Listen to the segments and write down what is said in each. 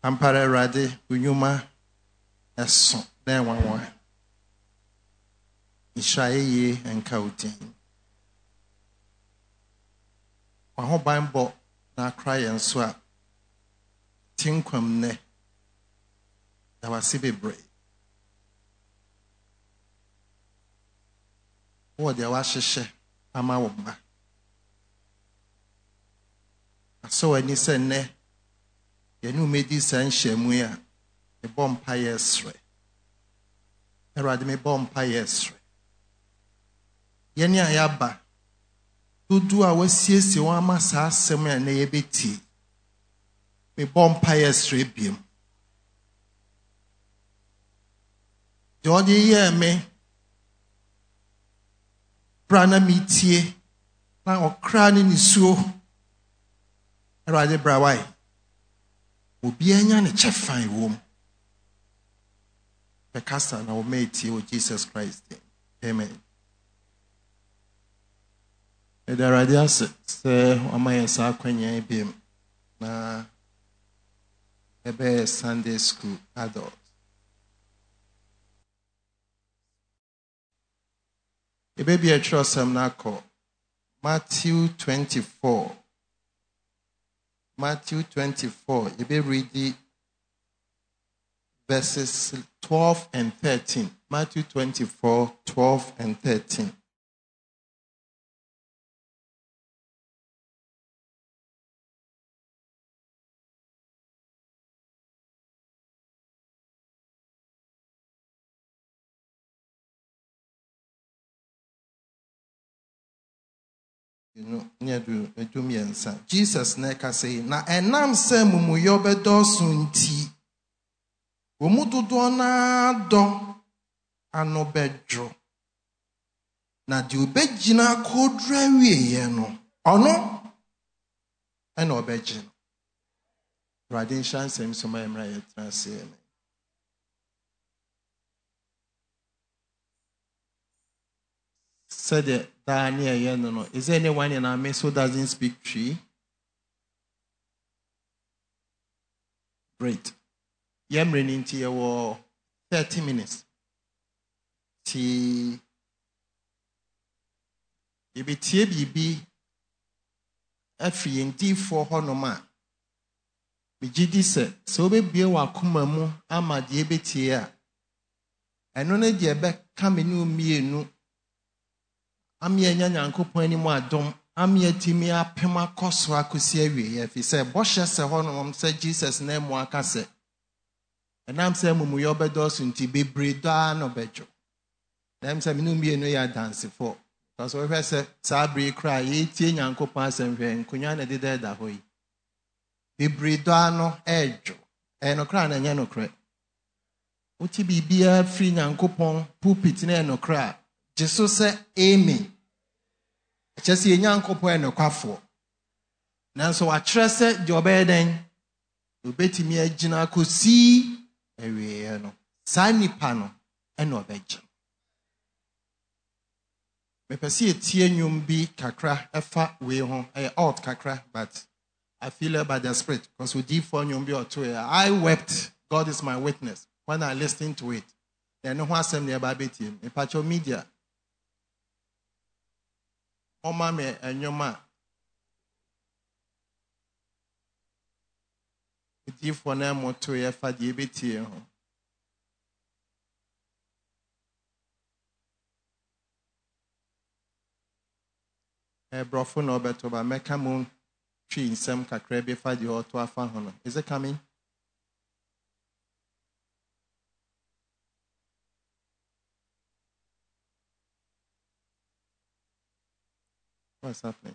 Ampare Rade, Unyuma, Eson, then one. Ishaye and Kautin. Waho Bambo, na cry and swap. Tinquam ne. That was Sibi Bray. What the washishe, Amawamba. So when you say ne. Yenu medi sanche muya e bompa yesre erade me bompa yesre yeni ayaba dudu a wasiesie won ama saa asem ya na yebeti me bompa yesre biem jodi ye me prana mitie na okra ni nisuo erade brawai Obi anya ne chefan wom. The casta na o mate o Jesus Christ. Amen. E da radia se amaye sa kwanya biem na ebe Sunday school adult. E baby a trosam na ko Matthew 24. Matthew 24, you be read verses 12 and 13. Matthew 24, 12 and 13. Jesus neka say na enam se mumuyo bedosu nti omudodo na do anobedro na di obegina kodra wieye no ono ena obegina radin shansem so my emra yetrase said Daniel, no. Is there anyone in our midst who doesn't speak Tree? Great. Yam running to your 30 minutes. T. Ibi TBB. Every indeed for Honoma. Bijidi said, so be wa kumamu ama diabetia. And only diabe coming me no. Amye nyankopon ani mu adom amye timi apema koso akosi awie afi se boshe se honom se Jesus na mu aka se enam se mumuyo bedosu nti bebre da no bejo nam se minu mie no ya dance for because we say sabri cry ye tie nyankopon asemhwe nkunya na deda da hoyi bebre da no ejo no cry na nya no cry uti bibia free nyankopon pulpit na no cry Jesus said, Amen. Just a young couple and a quaffo. Now, so I trust it, your bed then. You bet me a gina could see a real Sani panel and no bedroom. Me perceive a tianum be kakra, a fat way home, a out kakra, but I feel it by the Spirit because we deep for you or two. I wept, God is my witness, when I listened to it. Then no one sent me about it in patcho media. Oh, mammy, and your ma. Deep for them or two, if I did it here. A brofo no better by Meccamoon tree in some cacrebe for the auto of honor. Is it coming? What's happening?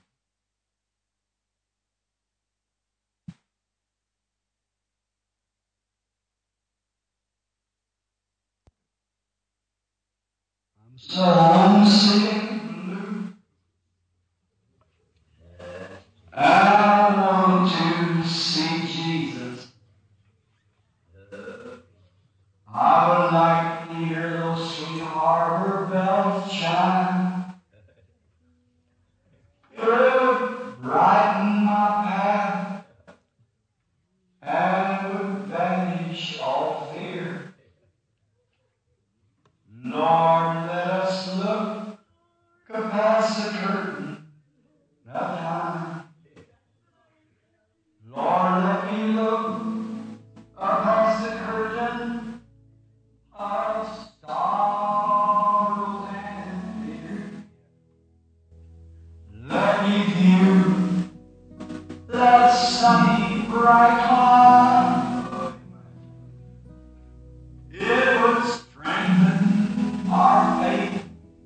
I'm sick blue. I want to see Jesus. I would like to hear those sweet harbor bells chime. Brighten my path and would curtain of time. Lord, let me look across the curtain of sorrow and fear. Let me view that sunny bright cloud. It would strengthen our faith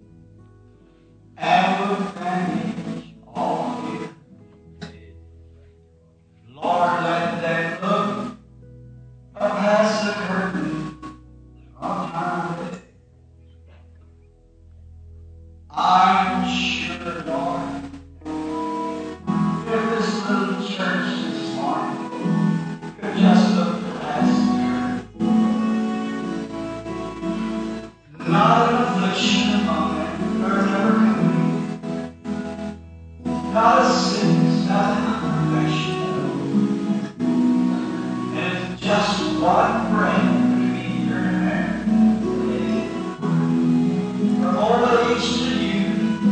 and would banish all fear. Lord, let that look past the curtain of time. I'm sure, Lord, if this little church this morning could just look past the curtain, not an affliction among them, nor never coming, not a sickness, not an imperfection, and it's just one breath between here and there. From all age to youth,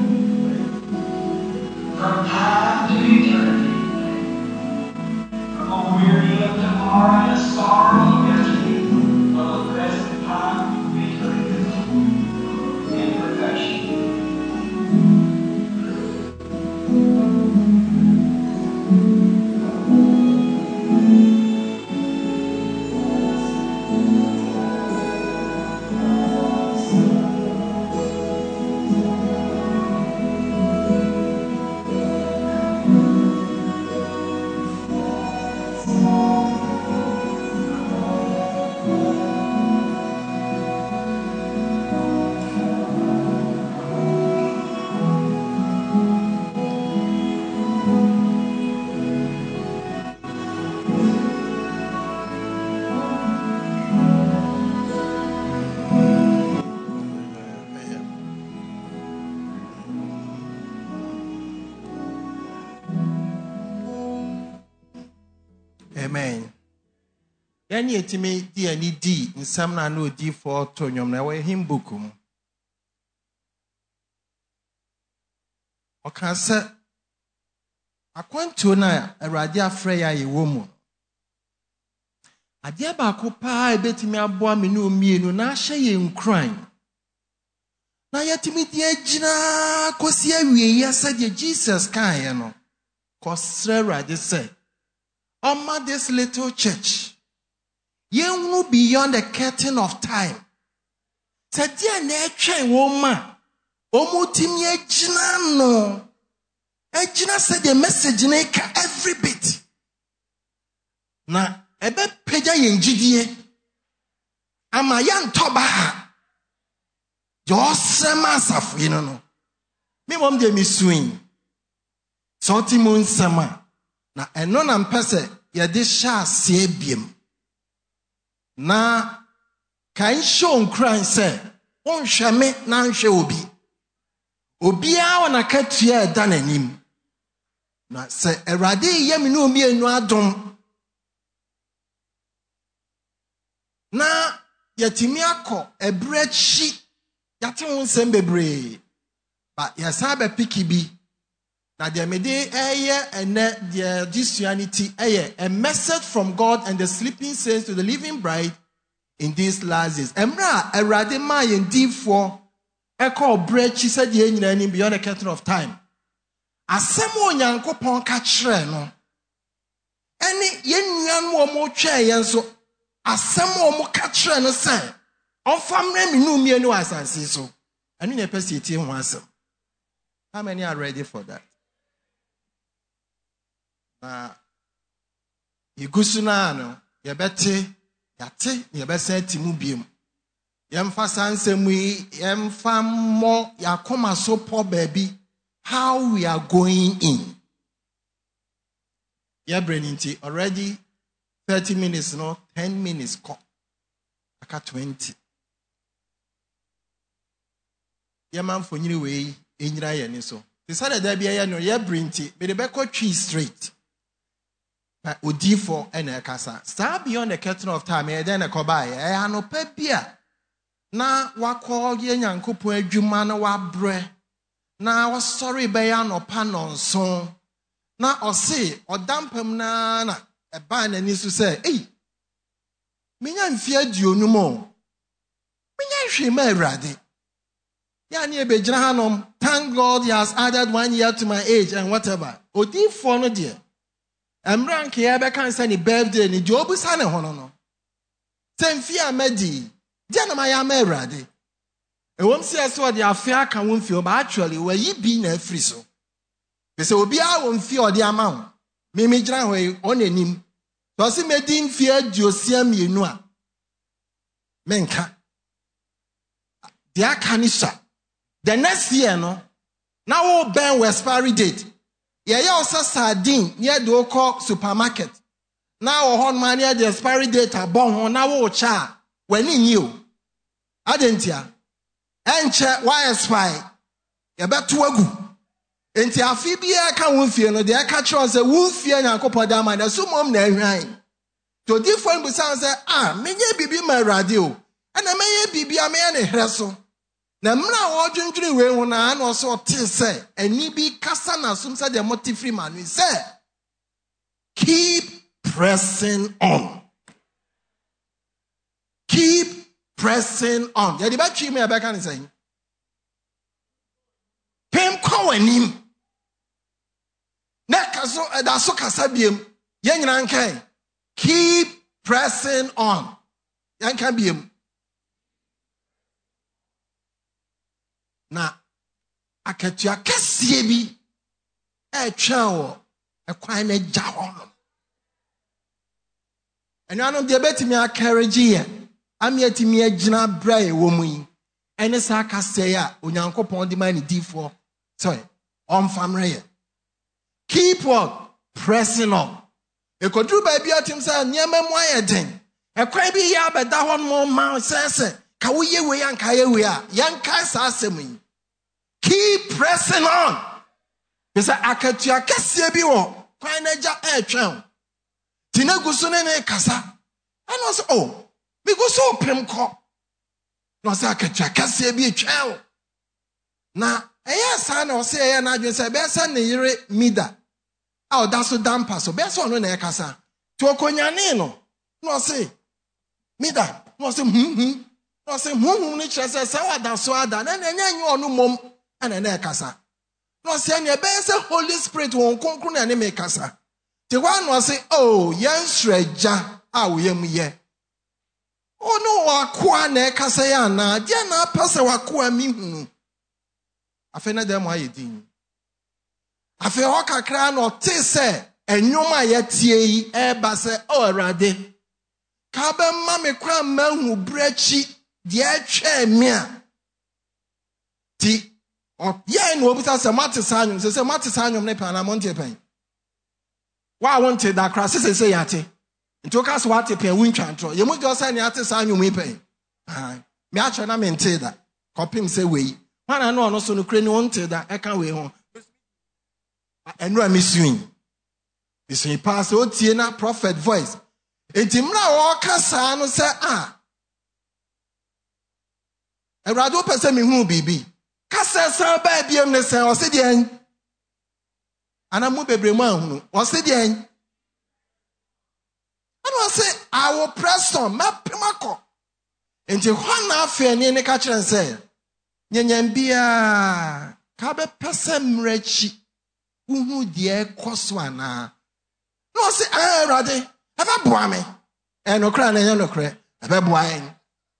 from time to eternity, from a weary of tomorrow and a sorrow of yesterday, from the present time to eternity, in perfection. Amen. Yani etimi di ani di nsam na no di for to nwom na we him book mu. Oka se akwantuo na Awurade afrɛ ya yewo mu. Ade ba ko pa ebetimi aboa me ne omienu na ahye ye nkran. Na yetimi di agina kosi awie ya sɛ Jesus kan ye no. Kosre Awurade sɛ Oma this little church, you beyond the curtain of time. Sadia neche woma, omutimi ejina no. Ejina said the message neka every bit. Na ebe peja yenjidie, ama yan toba. Josema safu no. Me mom de mi swing. Soti mun sama. Na eno na mpese yede sha asie biem na kan show nkran se onhwe me na nhwe obi a wona katua eda nanim na se Awurade ye me no omienu adom na yatimi akọ ebrechi yate won sem bebre ba yasa be pikibi. Now, there may be this unity, a message from God and the sleeping saints to the living bride in these last days. Emra, a radima indeed for echo bread, she said, beyond the curtain of time. As someone young copon catch no. Any young more chair, so as someone more catch no say, on family no me no as I see so. And in a person once. How many are ready for that? Igusuna no yebete yate yebese timu biem yemfa sansemu yemfa mo yakoma so po baby how we are going in yebreninti already 30 minutes no 10 minutes ko aka 20 yeman fonyini we enyira ye ni so tisada da bia ye no yebrinti be de be ko tree straight. Odifo ene kasa. Star beyond the curtain of time, then a cobaye, anope bia. Na wako ye nyankopon adwuma na wabre. na wasɔre bɛyɛ anɔpa nɔnson na ɔse ɔdampam na ɛbaa n'ani so sɛ menya mfe aduonum o menya hwee ma Awurade ya ne ebegyina hanom. Thank God he has added 1 year to my age and whatever. Odiifoɔ no deɛ ɛmmerɛ anka yɛbɛka sɛ ne birthday ne deɛ ɔbusa ne ho no sɛ mfe a madi deɛ na mayɛ ama Awurade. Ɛwɔm sɛ ɛsɛ ɔde afe aka wo mfe but actually wayi bi na afiri so. Sɛ obiara wɔ mfe ɔde ama wo mimi gyina hɔ yi ɔnanim sɛ ɔse medi mfe aduosia mmienu a menka deɛ aka ne sa. The next year no na wo bɛn wɔ expiry date yɛyɛ ɔsɛ sardine near the ɔkɔ supermarket na wɔ hɔ no near the expiry date abɔ ho na wo kyɛ a w'ani nyi o adentia ɛnkyɛ why expire yɛbɛto agu enti afi biara ka wo mfie no deɛ ɛka kyerɛ sɛ wo mfie Nyankopɔn da ma na so mom na ahwan to different busan sɛ menye bibi ma Awurade o ɛna menye bibi a menye ne hwɛ so. Na mra wodwendwene we hu na na so te se ani bi kasa na sum se de motifri manu se keep pressing on. Keep pressing on. Ya di ba twi me e be kan say pem kwa wanim na kaso da so kasa biem ye nyina nkan keep pressing on. Yan kan biem na akatua kɛseɛ bi ɛtwa wɔ ɛkwan na gya hɔ no ɛnuanom deɛ bɛtumi akarɛgye yɛ ame atumi agyina bra ɛwɔ mu yi ɛne saa kasɛe a Onyankopɔn de ma ne difoɔ sɛ ɔmfamrɛ yɛ. Keep on pressing on. Ɛkɔduru baabi atim sɛ nneɛma mu ayɛ den ɛkwan bi yɛ abɛda hɔ no ma sɛ ka wo ye we yanka ye we a yanka sa asɛm yi. Keep pressing on. Bisa akatua kɛseɛ bi wɔ kwan na gya ɛtwɛn. Tinagu so ne kasa. Ɛno sɛ me go so pem kɔ. No sɛ akatua kɛseɛ bi twɛn. Na ɛyɛ saa na ɔsɛ ɛyɛ na adwen sɛ bɛsɛ ne yere Mida. A ɔda so dampa so bɛsɛ ɔno na ɛkasa. To okonyane no. No sɛ Mida. No sɛ no sɛ ni kyerɛ sɛ wada so ada na nyɛ ɔno mom ana na ɛkasa. No sɛ ne bɛsɛ Holy Spirit wɔn konkro na ne me kasa. Te wa no sɛ yɛn srɛgya a wo yam yɛ. Ono wakoa na ɛkasa yɛ ana deɛ na apasa wakoa mi hunu. Afei na dem ayɛ din. Afei hɔ kakra na ɔte sɛ ɛnwom a yɛtie yi ɛba sɛ Awurade ka bɛma me kwa mahu brachi deɛ atwa me a ti yɛn no obisa sɛ mate saa nwom sɛ mate saa nwom ne pa na monte pɛn wa wonte da kra sɛ yɛate nti o ka so wate pɛn wuntwa ntro yɛ mu de ɔsɛ ne ate saa nwom yi pɛn me akyɛ na me nte da kɔpem sɛ wei wana no ɔno so no kure ne wonte da ɛka wei ho ɛno a misuin pass o tie na prophet voice enti mra wɔka saa no sɛ Awurade wo pɛ sɛ mehu bibi kasa san ba biem ne sɛ ɔse deɛn ana mu bebre mu ahunu ɔse deɛn ana ɔse I will press on mapemako enti hɔ na afɛ ne ka kyerɛ sɛ nyanyam bia ka bɛ pɛ sɛ mrachi uhu deɛ kɔ so ana no ɔse Awurade ɛbɛboa me ɛnokra na ɛnyɛ nokra ɛbɛboa yɛn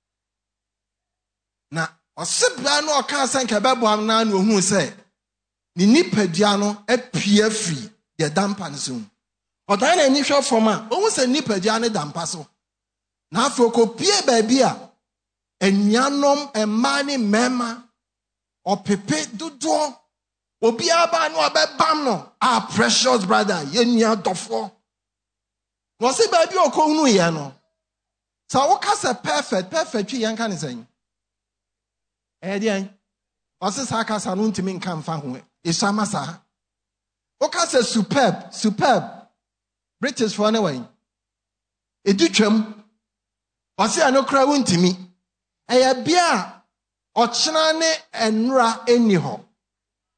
na ɔsebra no ɔka sɛ nka ɛbɛboa na na ohun sɛ ne nipadua no apia firi deɛ dampa no so ɔdan na ani hwɛ fam a ohun sɛ nipadua no dampa so na afɔ kɔpie baabi a anuanom mmaa ne mmarima ɔpepe dodoɔ obiara ba no ɔbɛbam no precious brother yɛnua dɔfoɔ na ɔse baabi a ɔkɔhunu yɛ no sɛ woka sɛ perfect twi yɛnka ne sɛn ɛdeɛn ɔse saa kasa no ntimi nka mfa ho ɛhyɛma saa woka sɛ superb British for ne wɛn ɛdi twam ɔse ɛno kora wontimi ɛyɛ bia a ɔkyena ne ɛnora ɛnni hɔ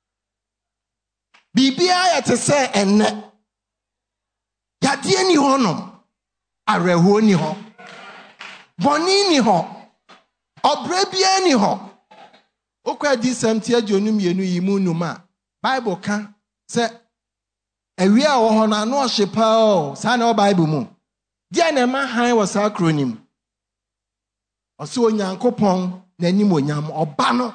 Bibia yete se enne. Yade ni honom. Areho ni ho. Boni ni ho. Obre bia ni ho. Okwa di samti adwonu mienu yi mu numa. Bible ka se ewi a wo ho na no hyepa o. Sa na Bible mu. Dia na ma han wo sa acronym. Oso Onyankopɔn n'anim onyam oba no.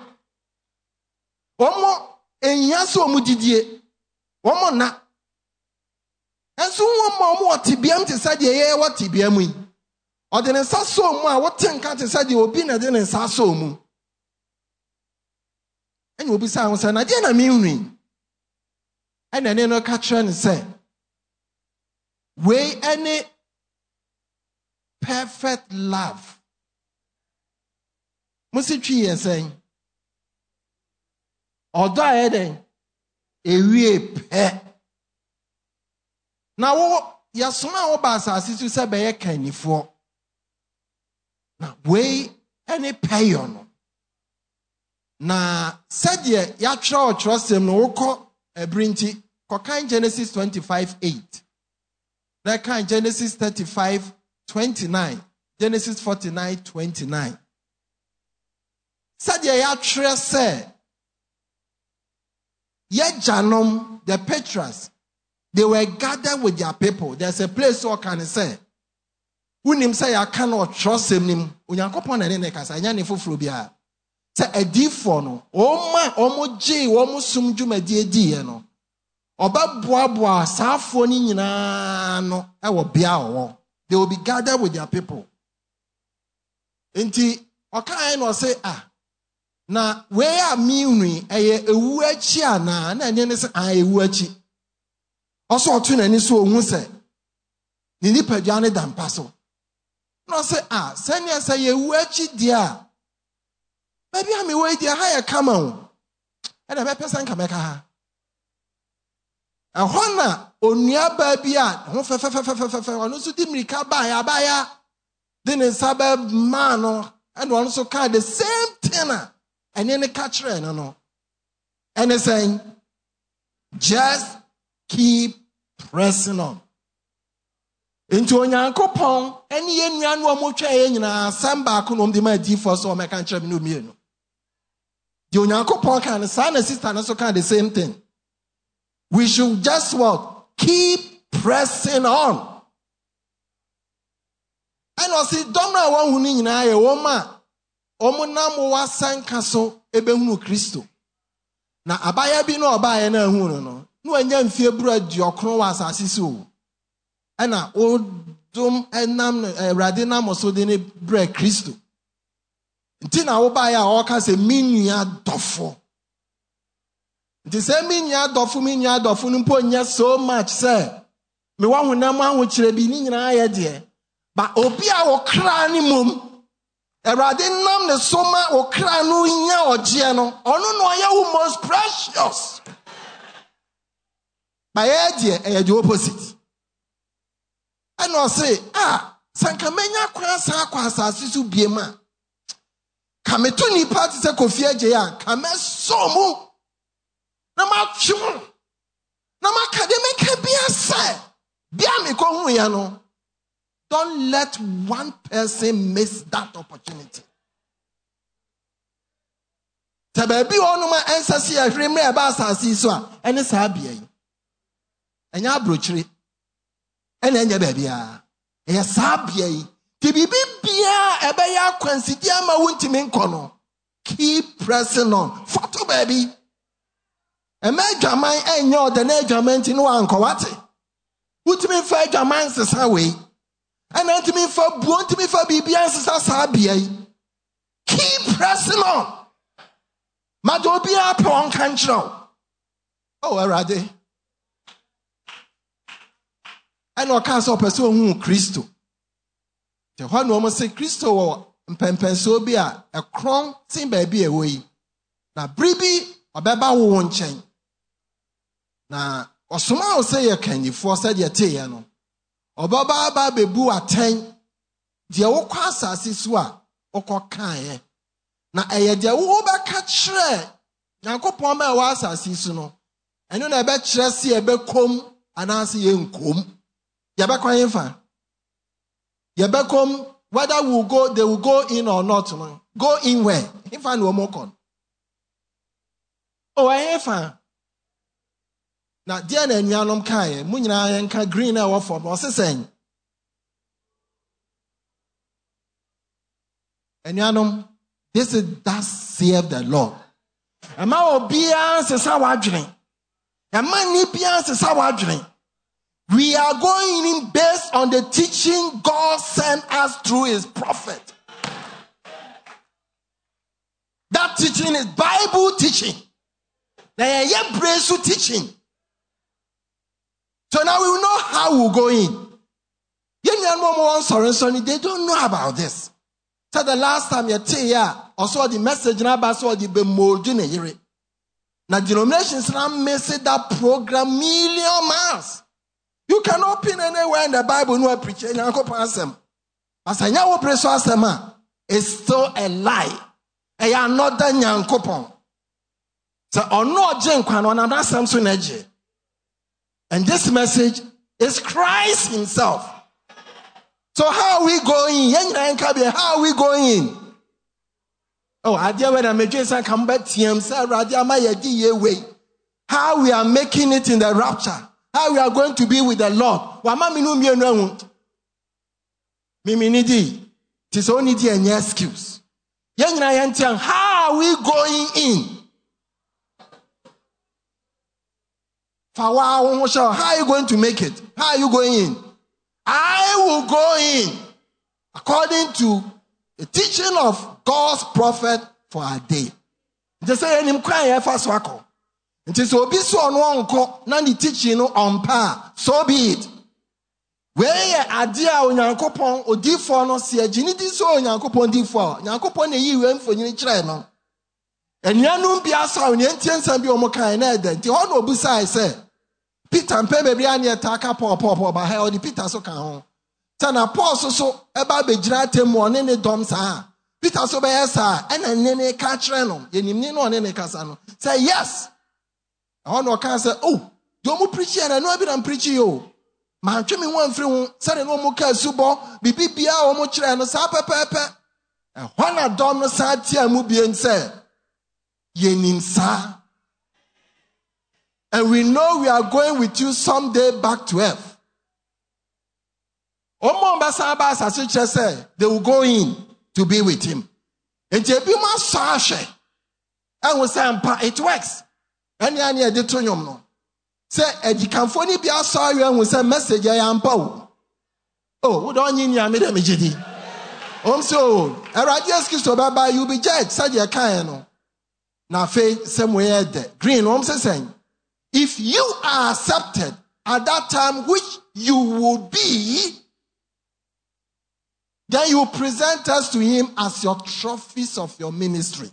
Omo enya so omu didie. Omo na. Enso omo otibiam te sa de ye wotibiam yi. Ode ne sa so omu a wotenka te sa de obi na de ne sa so omu. Enya obi sa ho sa na de na mi hwi. Ena ne no ka kire ne say we any perfect love. Musi twi yesen. Odo ayeden ewie pe. Na wo yasoma wo ba asase su se be ye kanifo. Na we any payo no. Na said ya trust him no ko ebrinti ko kan Genesis 25:8. That kan Genesis 35:29. Genesis 49:29. Said ya trust say ye janom the Petras, they were gathered with their people. There's a place where can say unim say I cannot trust him nim Onyankopon na ne kasa nya ne foforo bia say adifo no omo ji omo sum dwumadi adi no obaboaboa saafo ni nyina no e wo bia wo they will be gathered with their people. Enti okai no say na we a miunwi eye ewu achi ana na ene ne se ewu achi oso otu na ni so ohun se ni nipadua ne dampa so no se senya se ewu achi dia baby am we dia ha ya kama o e na be person ka meka ha ehona onua ba bia ho fe ono so di mirika ba ya de ne sabab man no and ono so ka the same thing. And then the catcher, no. And they're saying, just keep pressing on. Into Onyankopon, any yen wa mo twa yen na samba ko no de ma di for so me kan kire me no mie no. The Onyankopon kan sa na sister na so kan the same thing. We should just what? Keep pressing on. And I see domra wa hu ni nyina ye wo ma omunam wasanka so ebehunu Kristo na abaya bi no obaaye na ahunu no anya mfie bura diokron wa asase so ana odum enam Awurade na moso de ne bra Kristo nti na wo baaye a oka se minua dofo nti se minua dofo no mpo nya so much say me wa honam aho kire bi ni nyina aye de ba obi a wo kra ni mom Awurade nam ne soma okra no nya oje no ono no ye wo most precious ba ye de the opposite and no say sanka menya kwa sa kwa asase su biema ka meto ni party se Kofi Agye ya ka me so mu na ma twu na ma academic bia say bia me ko hu ya no. Don't let one person miss that opportunity. Tababi onuma ensasi ahwemre aba asasi so a ene sa bia yi. Enya abrochire. Ene enya ba bia. Eya sa bia yi. Ti bibi bia ebe ya kwansidi ama wuntimi nko no. Keep pressing on. Photo baby. Ema adwaman enya ode na adwaman ti no anko wate. Wutimi fa adwaman sesa we. And ultimately for BBS keep pressing on. Madobia upon control. Oh, already. I know cancer person who Christo. The one woman say Christo or Pempensobia a crown sing baby away. Now Bribi or Baba won't change. Now or somehow say a candy for said your tea. Obaba ba bebu aten de wo kwa asase so a okokan na eye de wo ba ka kire Nyankopon ba wa asase so no ɛno na ɛbɛkyerɛ si ɛbɛkom anaasɛ yɛnkom. Yɛbɛkɔ yɛmfa. Yɛbɛkom, whether we will go, they will go in or not. Go in where? Yɛmfa na wɔn kɔ. Oh, yɛmfa. Na deɛ na anuanom kaeɛ, mo nyinaa yɛnka green a ɛwɔ fam, ɔse sɛn. Anuanom, this is thus saith the Lord. Ɛma obiara sesa wadwene. Ɛma ni biara sesa wadwene. We are going in based on the teaching God sent us through his prophet. That teaching is Bible teaching. Teaching. So now we will know how we will go in. They don't know about this. So the last time you tell ya, also the message about the bemolding. Now denominations now miss that program million miles. You can open anywhere in the Bible no preach it's still a lie. And not the nyankopon. So and this message is Christ himself. So how are we going? How are we going? Oh, I did when I made come back to him. How we are making it in the rapture. How we are going to be with the Lord. It is only an excuse. How are we going in? How are you going to make it? How are you going in? I will go in according to the teaching of God's prophet for a day. They say, it is obi so no na the teaching on par. So be it. Where idea onyankopon odifo no se agini di so onyankopon difo. Onyankopon na yi wem fonyini kire no. Enuanum bia sa onyentensa bi omokan na eda. Nti ho no obusai say Peter mpe bebre ane etaka pop ba ha odi Peter so kan ho. Sana Paul so eba begira temu one ne dom sa. Peter so be yesa ena nene ka kire no. Yenimni no one ne kasa no. Say yes. I want to can say, oh, do you preach here? I know I'm preaching you. Man, tell me one free say no more can subo, bibi bia o mo kire no sa pepepe. And when a dom no sa tia mu bi en say, yenim sa. And we know we are going with you someday back to earth. Omo mbasa ba asase say they will go in to be with him. And je bi ma so ahwe. And we say it works. And ya de to nyom no say edikanfo ni bia so awe hu say message ya ampa wo oh we don yin ya me dem gidi so erade excuse to baba you be judge say you kan no na fe somewhere there green say if you are accepted at that time which you will be, then you present us to him as your trophies of your ministry.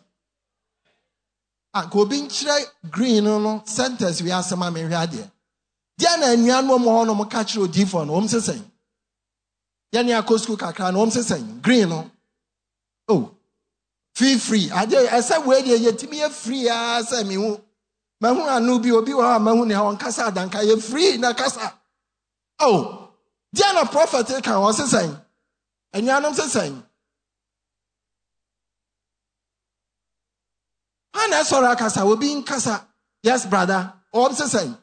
Go bin green no sentence we are sama me hwa de. Dia na anuan mo mo no mo ka kire odifo no, se sen. Ya ne akosku kakra no, se sen. Green no. Oh. Feel free. Ade ese we de yetimi ye free ase me hu. Mahu anu bi obi wa mahu ne ha on kasa adanka ye free na kasa. Oh. Dia na prophet kan o se sen. Anuanom se sen. Ana sora kasa will be in kasa. Yes, brother. Or I'm saying.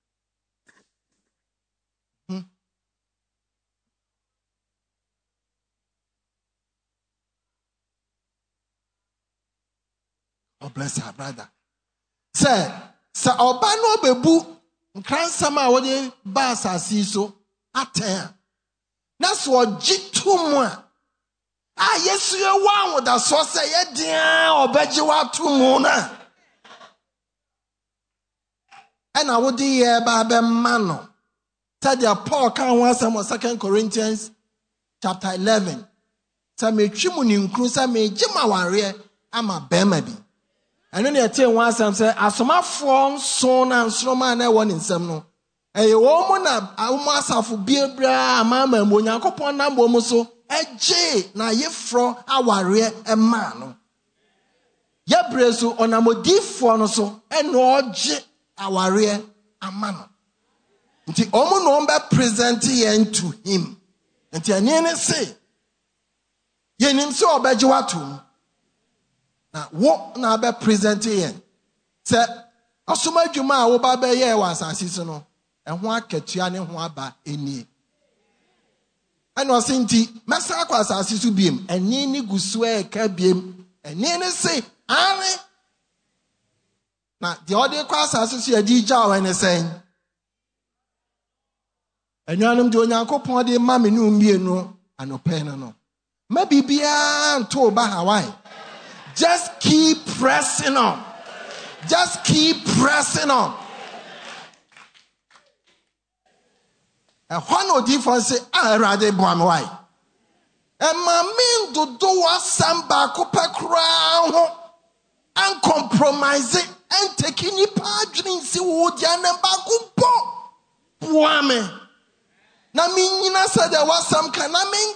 Oh, bless her, brother. Say, obano bebu nkransama wode ba asasi so aten. Na so jitu mu yesu ye wa da so say ye dia obeji wa tu mu na. Ena wodi ye ba be ma no. Said Paul kan one some 2 Corinthians chapter 11. Say me twimu ni nkru say me gima ware ama be ma bi. Eno ne tie one some say asomafo nso na nsroma na won nsem no. Eye wo mu na amasafo biebra ama ma mo Nyankopon na mo so eje na yefro aware ema no. Yebreso onamodifo no so eno oje aware amano. Nti omo no be present yen to him. Nti ane say yenim se obeje watum. Na wo na be present yen. Se asoma dwuma a wo ba be ye wa asase so no, ehho akatua ne ho aba enie. Ano sinti mesa kwa asase so biem, eni ni gusu e ka biem. Eni ne say ane na the other kwa asase so adi gya wa ne sen. Enuanum de Onyankopon de ma me nu mienu anope no. Ma bibia nto ba Hawaii. Just keep pressing on. Just keep pressing on. One of different say, I rather bomb why. And my men do samba copa crown and compromise it and taking it padrin si woodiana bagupo. Buame. Na minina said there was some kind of mean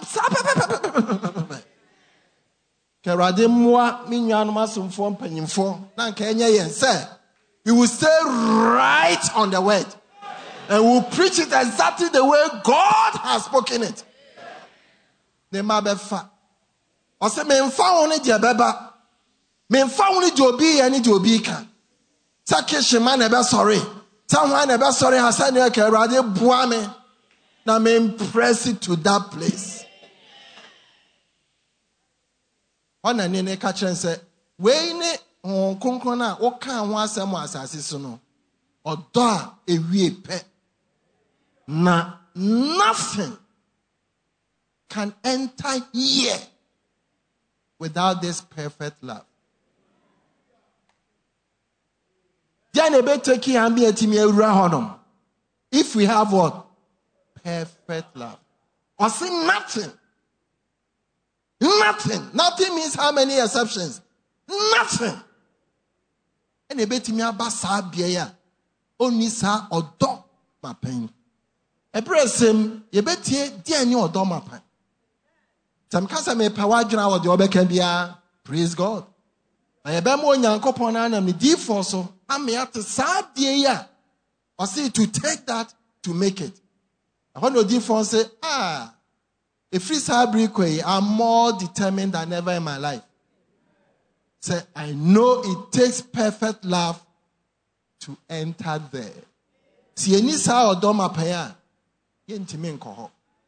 Kerade mwa minyan masum form penifo. Na Kenya yen say we will stay right on the word. And we'll preach it exactly the way God has spoken it. Ne mabefa. Ose me mfa woni je beba. Me mfa woni je obi ye ni je obi kan. Sake shema na be sorry. Sa hwan na be sorry hasan ye Kerade bua me. Na me impress it to that place. Ona ne ka kire nse we ne konkon na wo kan ho asem asase so no odo a ewie pe na nothing can enter here without this perfect love. If we have what? Perfect love. Or say nothing. Nothing. Nothing means how many exceptions? Nothing. And a bit me about Sabia. Only sa odo my pain. A person, you bet ye, dear new odo my pain. Some casa me pawadra or the other can be a praise God. I have more young couple and the default so I may have to sad dear. Or say to take that to make it. I want to default say, a free sabri I'm more determined than ever in my life. Say, I know it takes perfect love to enter there. Si eni sa odoma paya, ye ntime nko ho.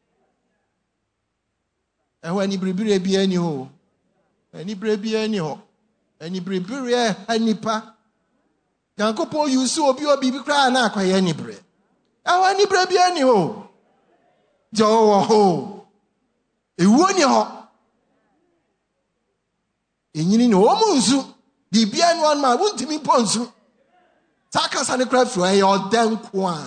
Eho ani bribire bi ani ho. Ani bribire ani ho. Ani bribire anipa. Yankopon yusu obi bi kra na akwaye ani bre. Eho ani bribire ani ho. Jo ho. Ewu ni ho. Enyini ni omunzu. Bibia ni wan ma wuntimi ponzu. Takasa ne kra fru e odem kwa.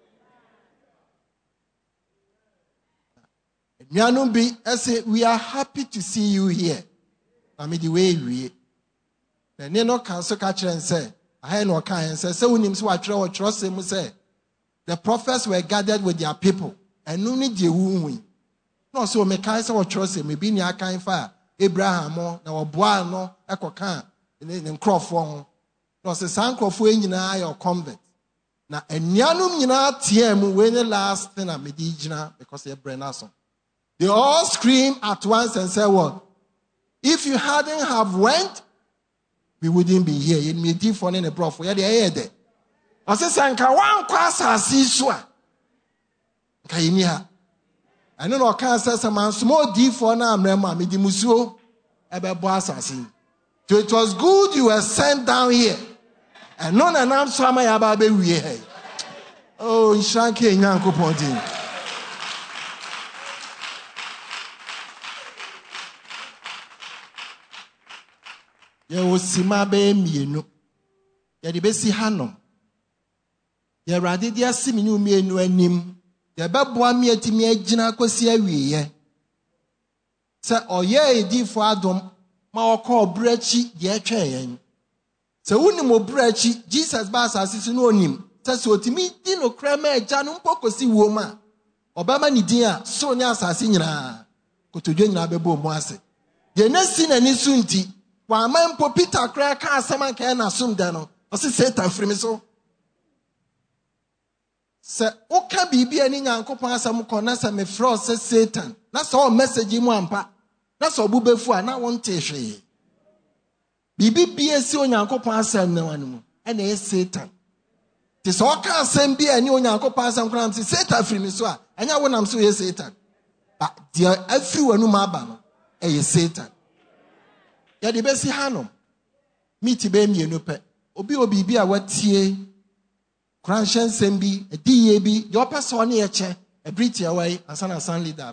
Mianum bi say we are happy to see you here. I mean the way we. Na ne no kan so ka kire nse, ahe no kan nse se unim so atwere wo twere mu say the prophets were gathered with their people. Enu ni die wuhui. No so me kan se wo twere se me bi ni akan fa Abraham na wo boa no ekoka ne nkrofo ho. No se sankrofo enyina ayo convert. Na enianum nyina tie mu we the last thing am di gina because they brain aso. They all scream at once and say what? If you hadn't have went, we wouldn't be here. You'd be different in the prophet. Yeah, they are there. I say, "Sanka wan kwasa siswa." Kayiniha. I know no can say some man small different na amrema me di musuo ebe bo asasi. So it was good you were sent down here. And none and I'm so my ababe we. Oh, Shanke Nyankopon din. Ye osima be mienu. Ye de besi hanom. Ye rade dia simini mienu anim. Ye beboa mi atimi agina kwasi awiye. Se oye edifo adom ma okọ obrachi de atwa yen. Se unim obrachi Jesus ba asase no onim. Se so otimi di no krama agya no mpokosi woma. Obama ni din a so ne asase nyina. Kotodwe nyina bebo mu ase. Ye nasi na ni sunti. Wa man po Peter kra ka asema ka na sum da no. O se Satan frimi so. Se oka bibia ni Nyankopɔn asɛm kɔ na se me frɛ se Satan. Na se o message mu ampa. Na se obubefu a na wonte hwee. Bibi bia si Onyankopɔn asɛm na wanu. Ɛna yɛ Satan. Ti se oka asɛm bia ni Onyankopɔn asɛm kɔ na se Satan firi me so a, anya wonam so yɛ Satan. Ba dia afiri wanu ma aba no, ɛyɛ Satan. Ya de besi hanom. Miti be mienu pɛ. Obi bi a watie Kranchen sembi, a DAB, your person here, a British away, and son leader.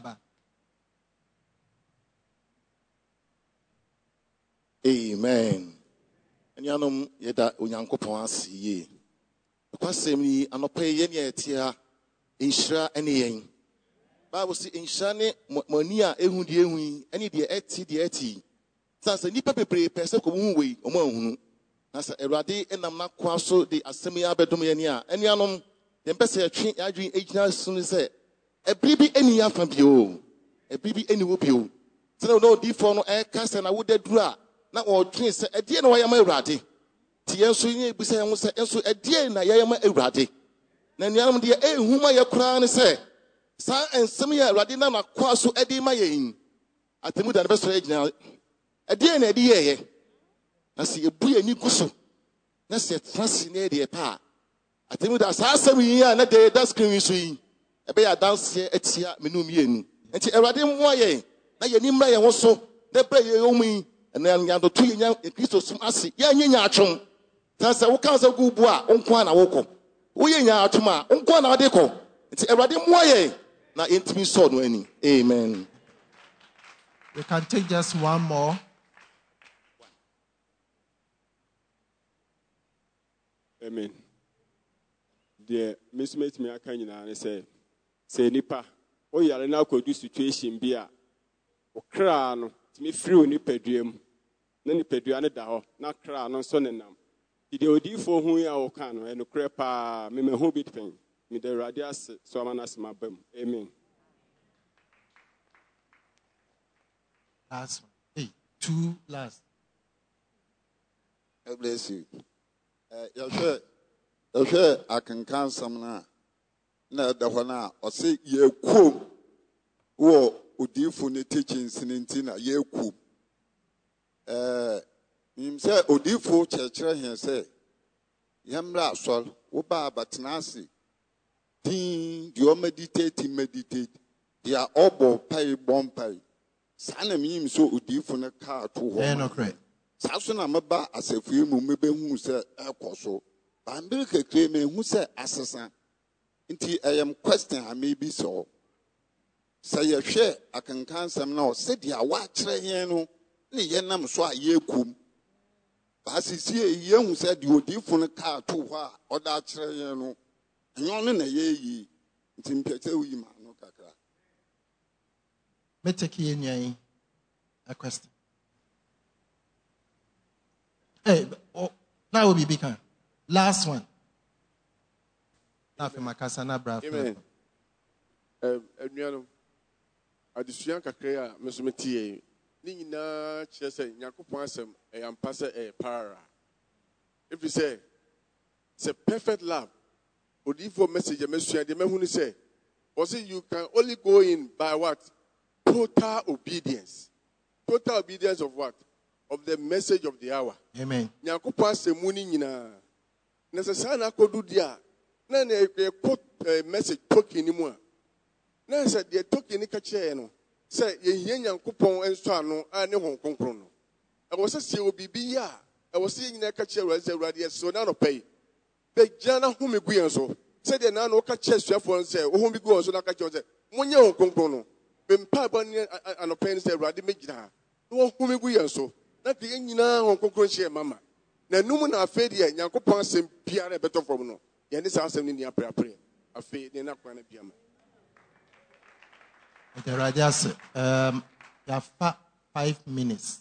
Amen. And Yanum yeda unyanko ponsi ye. Because semi anope yen tia inshra any yen. Bible see inshane monia ehundie hui, any de eti. Sans a nipa pepe person come way, or more. Nasa erade enam na kwa so de asemi abedom ye nia enuanom ye mpese atwe adwen ejina sunu se ebribi eni afa bio ebribi eni wo bio tena no di fo no e ka se na wodaduru a na o twe se edie na wayama erade ti yenso yin ebisa yen se enso edie na yayama erade na enuanom de ehuma ye kura ne se sa ensem ye erade na kwa so edi ma yin atemu da ne beso ejina edie na edi ye na se ebu ani guso na se trasi na de pa atemu da sa asem yi a na de da screen so yi ebe ya dance etia menum yenu enti erade mo ye na ye ni mra ye wo so de pre ye omu na nya do to ye nya Kristo sum ase ye nya atwom ta se wo kan se gubu a onko na woko wo ye nya atwom a onko na wode ko enti erade mo ye na intimi so no ani. Amen. We can take just one more. Amen. The mismate me aka nyina ne say nipa o yare na akodu situation bi a o kra no timi free oni paduam na ni padua ne da ho na kra no so nenam ide odifo hu ya o kan no eno kra pa me hu bit pen me the radius so amanas mabam. Amen. Last one. Hey, two last. God bless you. Yahweh akenkan sam na da ho na o se yekum wo odifo ne teachings nti na yekum nim se odifo chekere hen se yamra asol wo ba batnase tin di o meditate dia obo pai bompai sana mim so odifo ne ka to ho No correct. Saso na meba asafue mu mebehu se ekoso ba mbere kekre me hu se asesa nti ayam question ha maybe so say ye hwe akankan sam na o se dia wa kire yen no ne ye nam so a ye kum ba sisi ye hu se di odifo no ka to ho a oda kire yen no enyo no na ye yi nti mpete wi ma no kakra Me take ye nyan a question. Hey, now will be big. Last one. Now for Makasana Braf. Amen. Enuanom adesua kakra a mesometie ni nyina kyerɛ sɛ Nyankopɔn asɛm ɛyɛ ampa sɛ ɛyɛ para. If you say it's a perfect love, odifo message mesua de mehu ni sɛ was you can only go in by what? Total obedience. Total obedience of what? Of the message of the hour. Amen. Nyankopɔn asɛm ni nyina na sɛ saa na akɔdu dia na na ɛkɔ message token ni mu a na sɛ deɛ token ni ka kyerɛ no sɛ yɛhia Nyankopɔn nso ano a ne hon kronkron no ɛwɔ sɛ sɛ obibi ya ɛwɔ sɛ nyina ka kyerɛ Awurade sɛ Awurade yɛsɛ na no pɛi bɛgyina na home gu yɛn so sɛdeɛ na no ka kyerɛ suafoɔ sɛ wo home gu wɔn so na ka kyerɛ sɛ monyɛ hon kronkron no bɛmpa ba ne anɔpɛ ne sɛ Awurade mɛgyina ha na wɔn home gu yɛn so na ka yɛn nyinaa hon kronkron hyɛ mama na num na afei deɛ Nyankopɔn asɛm biara ɛbɛtɔ fam no yɛne saa asɛm ne ni apreapre afei ne na kwan na biama The Radias, you have 5 minutes.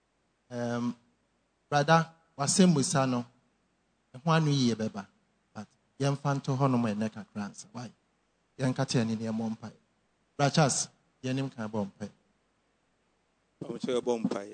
Brother, wasem musano, one year beba, but young fan to honor neck and grants. Why? Young Katian in your mom pie. Brachas, your name can bomb pie. I'm sure a bomb pie.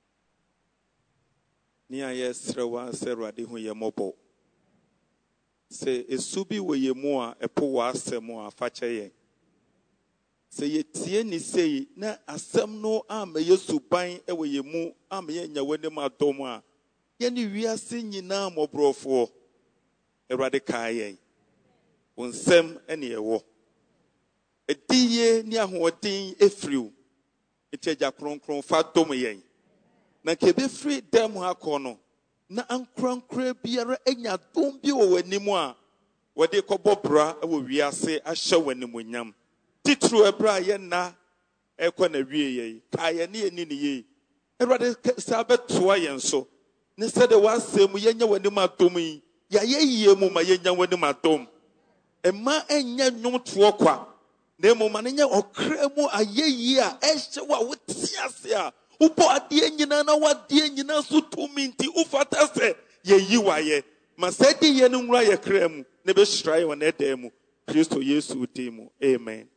Near yes, 3 1 0 who ye mopo. sɛ esu bi wɔ yɛn mu a ɛpo wɔ asɛm a fakyɛ yɛn. Sɛ yɛtie ne sei na asɛm no ama yɛ suban wɔ yɛn mu ama yɛnya w'anim adɔm a yɛne wiase nyinaa mmɔborɔfoɔ Awurade kae yɛn. Wo nsɛm ne ɛwɔ. Ɛdiyɛ ne ahoɔden ɛfiri wo. Nti Agya Kronkron fa dom yɛn. Na nka ɛbɛfiri dɛm ha kɔ no na ankorankora biara anya dom bi wɔ w'anim a wɔde kɔbɔ bra wɔ wiase ahyɛ w'animonyam. Titiri ɛberɛ a yɛnna ɛkɔ na wie yɛn. Kae yɛn ne yɛni ne yie. Awurade saa bɛtoa yɛn so. Ne sɛde w'asɛm mu yɛnya w'anim adom yi. Yɛayɛ yie mu ma yɛnya w'anim adom. Ɛma ɛnyɛ nnwomtoɔ kwa. Na mmom ne nyɛ ɔkra mu ayɛ yie a ɛhyɛ wo a wote ase a wobɔ adeɛ nyinaa na wadeɛ nyinaa so tumi nti wofata sɛ yɛyi wayɛ. Ma sɛ de yɛ no nwura yɛ kra mu na bɛhyira yɛ wɔ n'ɛdan mu. Kristo Yesu din mu. Amen.